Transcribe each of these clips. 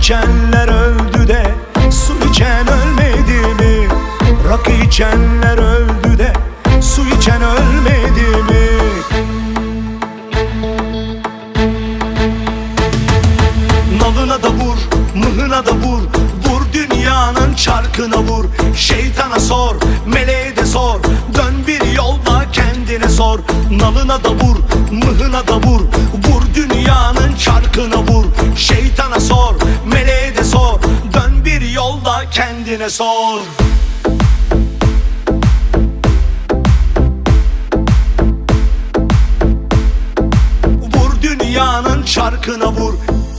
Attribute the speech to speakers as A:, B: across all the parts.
A: içenler öldü de su içen ölmedi mi? Rakı içenler öldü de su içen ölmedi mi? Nalına da vur, mıhına da vur, vur dünyanın çarkına vur. Şeytana sor, meleğe de sor, dön bir yolda kendine sor. Nalına da vur, mıhına da vur, vur dünyanın çarkına vur. Şeytana sor, meleğe de sor, dön bir yolda kendine sor. Vur dünyanın çarkına vur.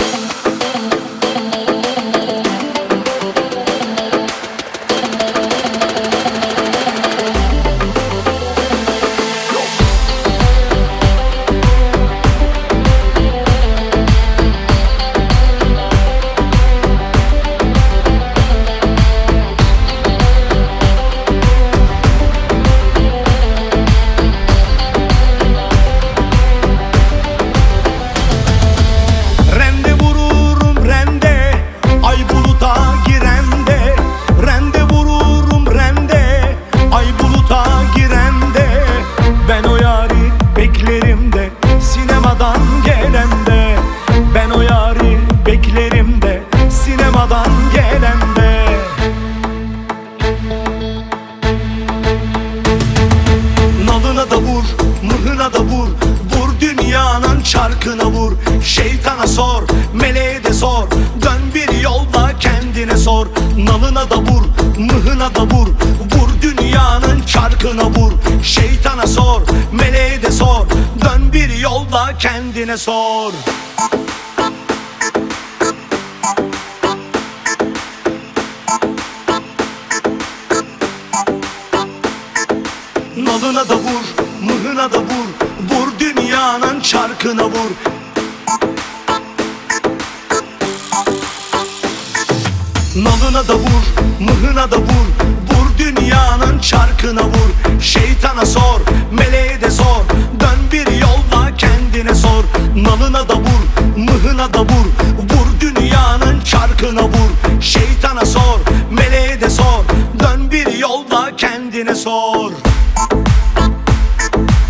A: Ben o yari beklerim de sinemadan gelende. Nalına da vur, mıhına da vur, vur dünyanın çarkına vur. Şeytana sor, meleğe de sor, dön bir yolda kendine sor. Nalına da vur, mıhına da vur, vur dünyanın çarkına vur. Şeytana sor, meleğe de sor, dön bir yolda kendine sor. Nalına da vur, mıhına da vur, vur dünyanın çarkına vur. Nalına da vur, mıhına da vur, vur dünyanın çarkına vur. Şeytana sor, meleğe de sor, dön bir yolda kendine sor. Nalına da vur, mıhına da vur, vur dünyanın çarkına vur. Şeytana sor, meleğe de sor, dön bir yolda kendine sor.